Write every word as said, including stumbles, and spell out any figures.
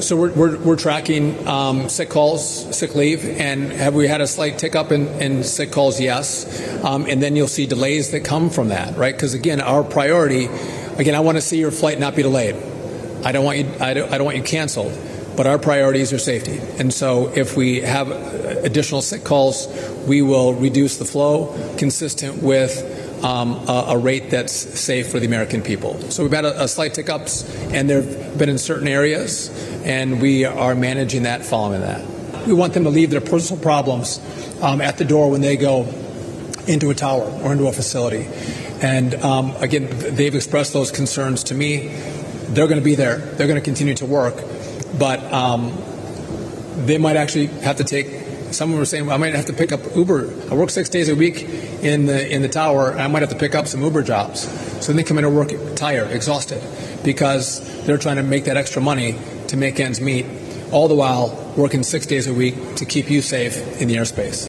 So we're, we're, we're tracking um, sick calls, sick leave, and have we had a slight tick up in, in sick calls? Yes. Um, and then you'll see delays that come from that, right? Because again, our priority, again, I want to see your flight not be delayed. I don't want you, I don't, I don't want you canceled, but our priorities are safety. And so if we have additional sick calls, we will reduce the flow consistent with Um, a, a rate that's safe for the American people. So we've had a, a slight tick ups, and they've been in certain areas, and we are managing that following that. We want them to leave their personal problems um, at the door when they go into a tower or into a facility. And um, again, they've expressed those concerns to me. They're going to be there. They're going to continue to work, but um, they might actually have to take. Some were saying, well, I might have to pick up Uber. I work six days a week in the in the tower, and I might have to pick up some Uber jobs. So they come in and work tired, exhausted, because they're trying to make that extra money to make ends meet, all the while working six days a week to keep you safe in the airspace.